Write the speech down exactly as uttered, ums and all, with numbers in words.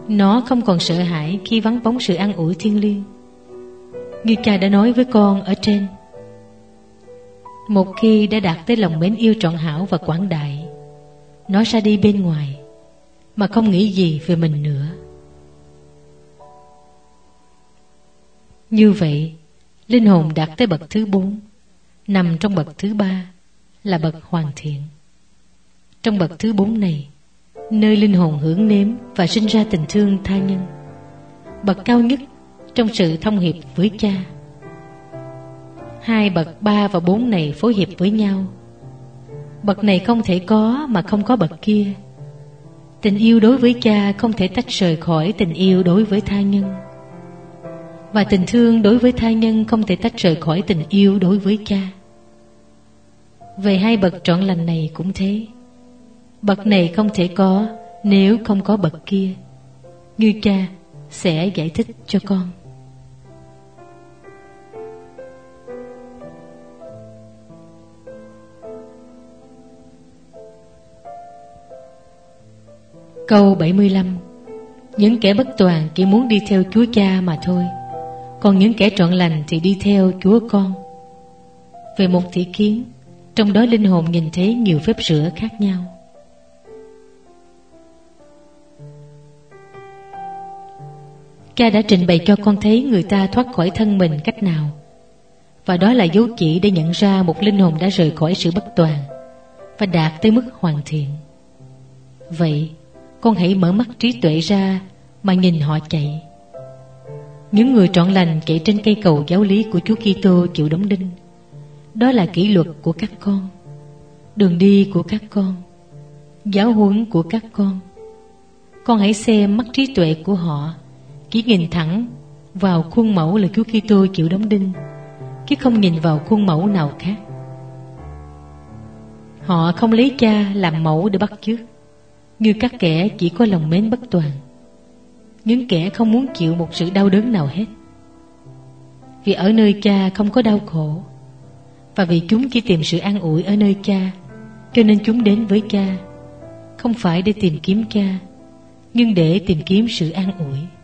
Nó không còn sợ hãi khi vắng bóng sự an ủi thiêng liêng. Như cha đã nói với con ở trên, một khi đã đạt tới lòng mến yêu trọn hảo và quảng đại, nó ra đi bên ngoài mà không nghĩ gì về mình nữa. Như vậy, linh hồn đạt tới bậc thứ bốn, nằm trong bậc thứ ba là bậc hoàn thiện. Trong bậc thứ bốn này, nơi linh hồn hưởng nếm và sinh ra tình thương tha nhân, bậc cao nhất trong sự thông hiệp với cha. Hai bậc ba và bốn này phối hiệp với nhau. Bậc này không thể có mà không có bậc kia. Tình yêu đối với cha không thể tách rời khỏi tình yêu đối với tha nhân, và tình thương đối với tha nhân không thể tách rời khỏi tình yêu đối với cha. Về hai bậc trọn lành này cũng thế. Bậc này không thể có nếu không có bậc kia, như cha sẽ giải thích cho con. Câu bảy mươi lăm. Những kẻ bất toàn chỉ muốn đi theo Chúa Cha mà thôi, còn những kẻ trọn lành thì đi theo Chúa Con. Về một thị kiến, trong đó linh hồn nhìn thấy nhiều phép rửa khác nhau. Cha đã trình bày cho con thấy người ta thoát khỏi thân mình cách nào, và đó là dấu chỉ để nhận ra một linh hồn đã rời khỏi sự bất toàn và đạt tới mức hoàn thiện. Vậy, con hãy mở mắt trí tuệ ra mà nhìn họ chạy. Những người trọn lành chạy trên cây cầu giáo lý của Chúa Kitô chịu đóng đinh. Đó là kỷ luật của các con, đường đi của các con, giáo huấn của các con. Con hãy xem mắt trí tuệ của họ chỉ nhìn thẳng vào khuôn mẫu là Chúa Kitô chịu đóng đinh, chứ không nhìn vào khuôn mẫu nào khác. Họ không lấy cha làm mẫu để bắt chước, như các kẻ chỉ có lòng mến bất toàn, những kẻ không muốn chịu một sự đau đớn nào hết. Vì ở nơi cha không có đau khổ, và vì chúng chỉ tìm sự an ủi ở nơi cha, cho nên chúng đến với cha, không phải để tìm kiếm cha, nhưng để tìm kiếm sự an ủi.